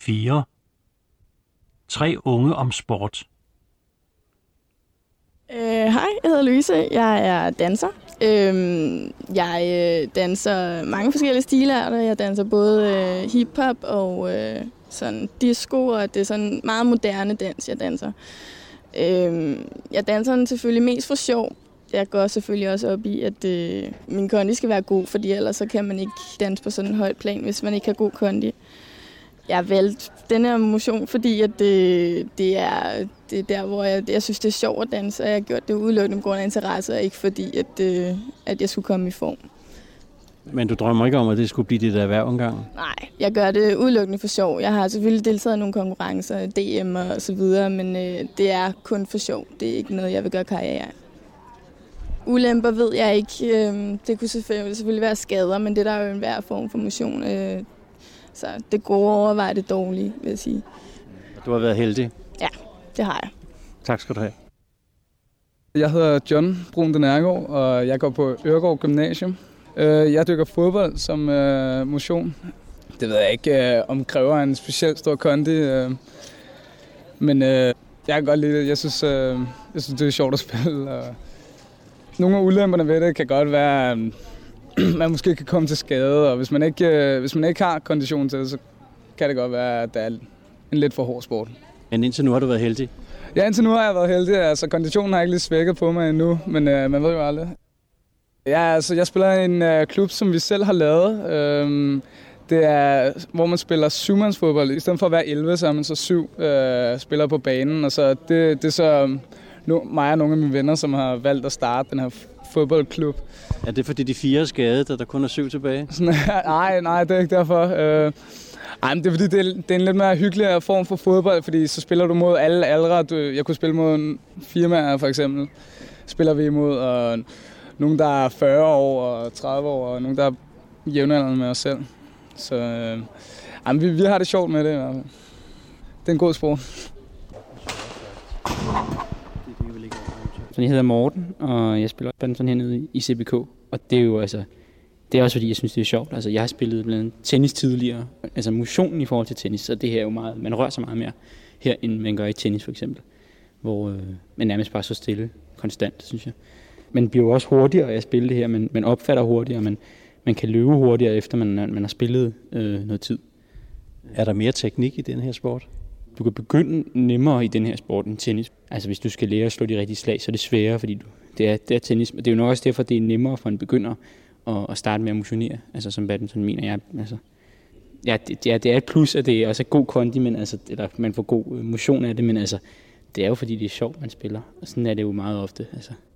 4. 3 unge om sport. Hej, jeg hedder Louise. Jeg er danser. Jeg danser mange forskellige stilarter. Jeg danser både hiphop og sådan disco, og det er sådan meget moderne dans, jeg danser. Jeg danser den selvfølgelig mest for sjov. Jeg går selvfølgelig også op i, at min kondi skal være god, fordi ellers så kan man ikke danse på sådan en højt plan, hvis man ikke har god kondi. Jeg har valgt den her motion, fordi at det er der, hvor jeg synes, det er sjovt at danse, og jeg har gjort det udelukkende på grund af interesse, og ikke fordi, at jeg skulle komme i form. Men du drømmer ikke om, at det skulle blive dit erhverv engang? Nej, jeg gør det udelukkende for sjov. Jeg har selvfølgelig deltaget i nogle konkurrencer, DM og så videre, men det er kun for sjov. Det er ikke noget, jeg vil gøre karriere af. Ulemper ved jeg ikke. Det kunne selvfølgelig være skader, men det der er jo enhver form for motion. Så det gode overvejer det dårlige, vil jeg sige. Du har været heldig? Ja, det har jeg. Tak skal du have. Jeg hedder John Brun Denergaard, og jeg går på Øregård Gymnasium. Jeg dykker fodbold som motion. Det ved jeg ikke, om kræver en specielt stor kondi. Men jeg kan godt lide det. Jeg synes, det er sjovt at spille. Og nogle af ulemperne ved det kan godt være, man måske kan komme til skade, og hvis man ikke har kondition til det, så kan det godt være, at det er en lidt for hård sport. Men indtil nu har du været heldig? Ja, indtil nu har jeg været heldig. Altså, konditionen har ikke lige svækket på mig endnu, men man ved jo aldrig. Ja, altså, jeg spiller i en klub, som vi selv har lavet. Det er, hvor man spiller syvmandsfodbold. I stedet for at være 11, så er man så 7 spillere på banen. Og så det er så mig og nogle af mine venner, som har valgt at starte den her fodboldklub. Er det fordi de 4 er skadet, og der kun er 7 tilbage? Nej, det er ikke derfor. Men det er fordi, det er en lidt mere hyggelig form for fodbold, fordi så spiller du mod alle aldre. Jeg kunne spille mod en firmaer for eksempel. Spiller vi imod, og nogen, der er 40 år og 30 år, og nogen, der er jævnaldrende med os selv. Så vi har det sjovt med det i hvert fald. Det er en god sport. Så jeg hedder Morten, og jeg spiller badminton hernede i CBK. Og det er jo altså, det er også fordi, jeg synes, det er sjovt. Altså, jeg har spillet blandt andet tennis tidligere. Altså motionen i forhold til tennis, så det her er jo meget, man rører sig meget mere her, end man gør i tennis for eksempel. Hvor man nærmest bare så stille, konstant, synes jeg. Man bliver jo også hurtigere af at spille det her, man opfatter hurtigere, man kan løbe hurtigere, efter man har spillet noget tid. Er der mere teknik i den her sport? Du kan begynde nemmere i den her sport end tennis. Altså hvis du skal lære at slå de rigtige slag, så er det sværere, fordi det er tennis. Det er jo nok også derfor, det er nemmere for en begynder at starte med at motionere, altså som badminton mener jeg. Altså, ja, det er et plus, at det er også god kondi, men altså, eller man får god motion af det, men altså, det er jo fordi, det er sjovt, man spiller. Og sådan er det jo meget ofte. Altså.